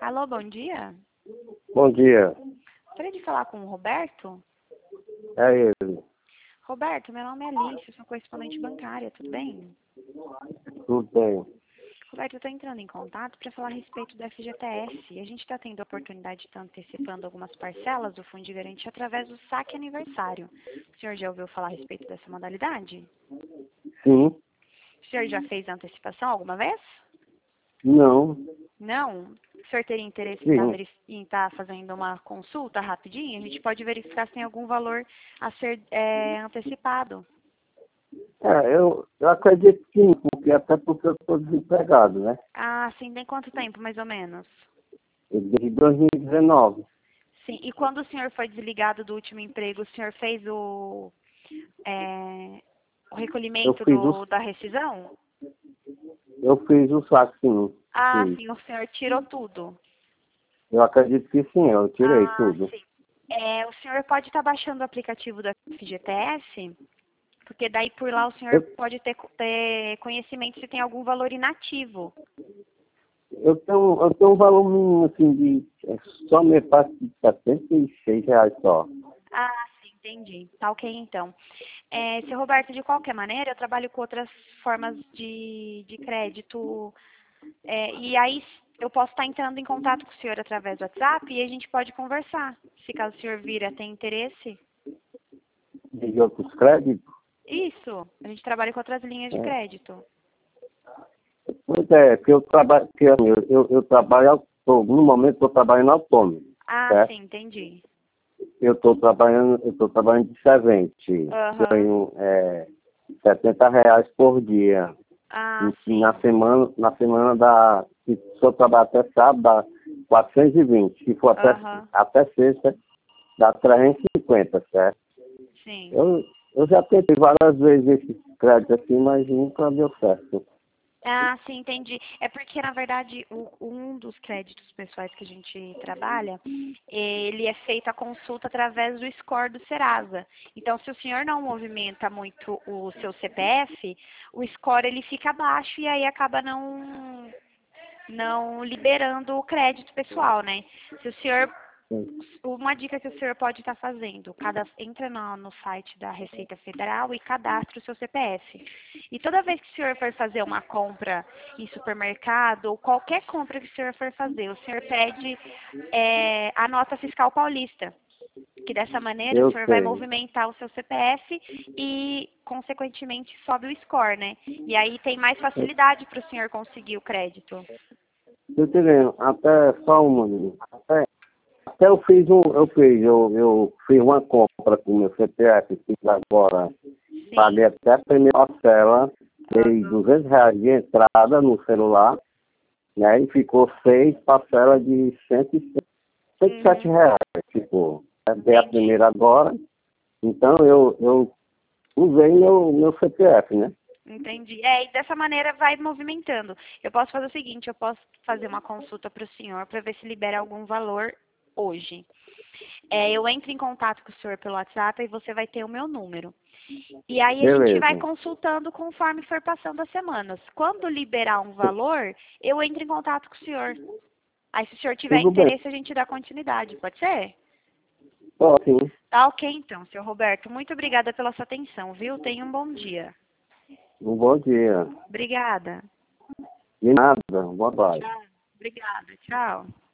Alô, bom dia. Bom dia, Gostaria de falar com o Roberto. é ele. Roberto, meu nome é Alice, eu sou correspondente bancária, tudo bem? Tudo bem. Roberto, eu estou entrando em contato para falar a respeito do FGTS. A gente está tendo a oportunidade de estar antecipando algumas parcelas do Fundo de Garantia através do saque aniversário. O senhor já ouviu falar a respeito dessa modalidade? Sim, O senhor já fez a antecipação alguma vez? não, Não? O senhor teria interesse sim. em estar fazendo uma consulta rapidinho? A gente pode verificar se tem algum valor a ser antecipado. Eu acredito que sim, porque eu estou desempregado, né? Ah, sim. Tem quanto tempo, mais ou menos? Desde 2019. Sim. E quando o senhor foi desligado do último emprego, o senhor fez o Eu recolhimento fiz da rescisão? eu fiz o saque, sim. Ah, Fiz. sim. O senhor tirou tudo. Eu acredito que sim, eu tirei Ah, tudo. sim. O senhor pode estar baixando o aplicativo da FGTS, porque daí por lá o senhor Eu, pode ter conhecimento se tem algum valor inativo. eu tenho um valor mínimo, assim, só me parte de R$ 76 só. Ah, sim, entendi. Tá ok, então. Seu Roberto, de qualquer maneira, eu trabalho com outras formas de crédito. E aí eu posso estar entrando em contato com o senhor através do WhatsApp e a gente pode conversar. Se caso o senhor vir a ter interesse. De outros créditos. Isso, a gente trabalha com outras linhas de É. crédito. Pois é, que eu trabalho, eu trabalho, no momento estou trabalhando autônomo, Ah, certo? sim, entendi. Eu estou trabalhando de servente. Aham. Ganho R$ 70 por dia. Ah, E sim. na semana se eu trabalhar até sábado, dá 420. Se for Aham. até sexta, dá 350, certo? Sim. Eu já tentei várias vezes esse crédito assim, mas nunca deu certo. Ah, sim, entendi. É porque, na verdade, um dos créditos pessoais que a gente trabalha, ele é feito a consulta através do score do Serasa. Então, se o senhor não movimenta muito o seu CPF, o score ele fica baixo e aí acaba não liberando o crédito pessoal, né? Se o senhor Uma dica que o senhor pode estar fazendo, entra no site da Receita Federal e cadastra o seu CPF. E toda vez que o senhor for fazer uma compra em supermercado ou qualquer compra que o senhor for fazer, o senhor pede a nota fiscal paulista. Que dessa maneira o Eu senhor vai sei. movimentar o seu CPF e, consequentemente, sobe o score, né? E aí tem mais facilidade para o senhor conseguir o crédito. Eu te lembro, até só uma. Até eu fiz uma compra com o meu CPF, fiz agora, paguei Sim. até a primeira parcela, dei R$ 200 de entrada no celular, né, e ficou 6 parcelas de R$ 107 Uhum. reais, ficou. Dei a Entendi. primeira agora, então eu usei meu CPF, né? Entendi. E dessa maneira vai movimentando. Eu posso fazer o seguinte, eu posso fazer uma consulta para o senhor para ver se libera algum valor hoje. Eu entro em contato com o senhor pelo WhatsApp e você vai ter o meu número. E aí a gente vai Beleza. consultando conforme for passando as semanas. Quando liberar um valor, eu entro em contato com o senhor. Aí se o senhor tiver Tudo bem. interesse, a gente dá continuidade, pode ser? Ótimo. Tá ok então, senhor Roberto. Muito obrigada pela sua atenção, viu? Tenha um bom dia. Um bom dia. Obrigada. De nada. Boa tarde. Tchau. Obrigada. Tchau.